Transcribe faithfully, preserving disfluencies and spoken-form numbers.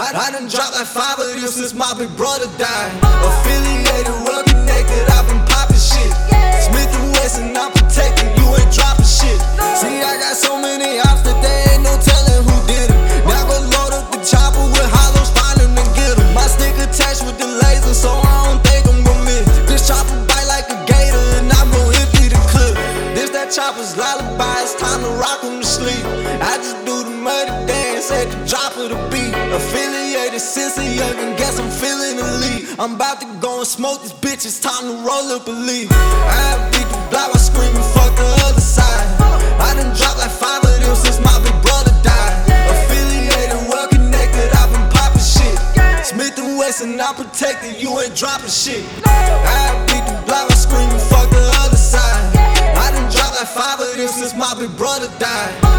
I done dropped like five of them since my big brother died. Affiliated, well connected, I've been poppin' shit. Smith and Wesson, I'm protected, you ain't dropping shit. See, I got so many ops that there ain't no telling who did it. Now go load up the chopper with hollows, find them and get them. My stick attached with the laser, so I don't think I'm gon' miss. This chopper bite like a gator, and I'm gon' empty the clip. This that chopper's lullaby, it's time to rock 'em to sleep. I just do the murder dance at the drop of the beat. Affiliated since a youngin', guess I'm feeling elite. I'm about to go and smoke this bitch, it's time to roll up a leaf. I beat the block while screaming, fuck the other side. I done dropped like five of them since my big brother died. Affiliated, well connected, I've been poppin' shit. Smith and Wesson, I'm protected, you ain't dropping shit. I beat the block while screaming, fuck the other side. I done dropped like five of them since my big brother died.